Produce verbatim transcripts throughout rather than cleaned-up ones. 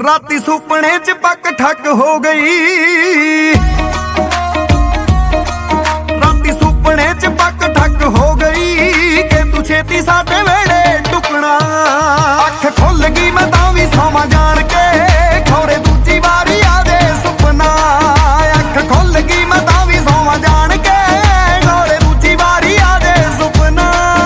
राती सुपने च पक ठक हो गई, राती सुपने च पक ठक हो गई कि तू छेती साडे वेड़े टुकना। अख खुल गई मैं तां वी सोवां जान के खौरे दूजी वारी आवे सुपना। अख खुल गई मैं तां वी सोवां जान के खौरे दूजी वारी आवे सुपना।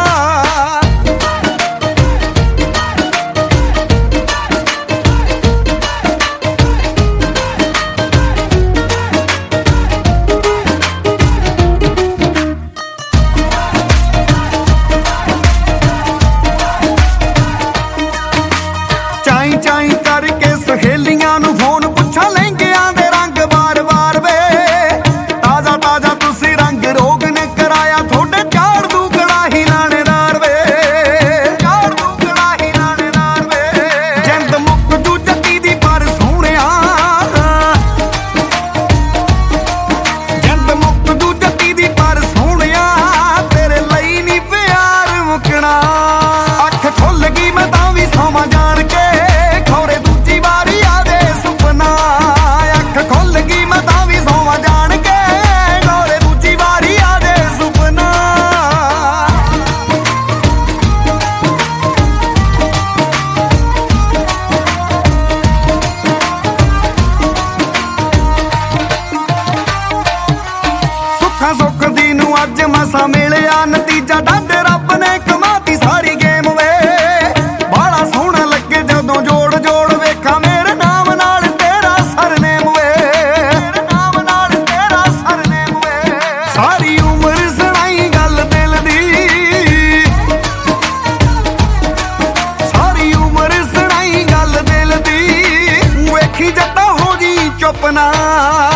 चाई चाई करके सहेलियां नू फोन पुछा लहंगियां दे रंग बार बार वे। ताजा ताजा तुसी रंग रोग ने कराया थोड़े चार दू कड़ाही लानेदार वे। चार दू कड़ाही लानेदार वे। जिंद मुक जू जती दी पर सोहणिया, जिंद मुक जू जती दी पर सोहणिया तेरे लई नी प्यार मुकना। अख खुल गई मैं तां वी सोवां जान के खौरे दूजी वारी आवे सुपना। अख खुल गई मैं तां वी सोवां जान के खौरे दूजी वारी आवे सुपना। सुखा सुख दी नू अज मसा मिलिया नतीजा डाडे रब ने कमाती सारी गेम वे। बाला सोहना लगे जदों जोड़ जोड़ वेखा मेरे नाम नाल तेरा सरनेम वे। मेरे नाम नाल तेरा सरनेम वे। सारी उम्र सुनाई गल दिल दी, सारी उम्र सुनाई गल दिल दी। वेखी जट्टा हो जी चुप ना।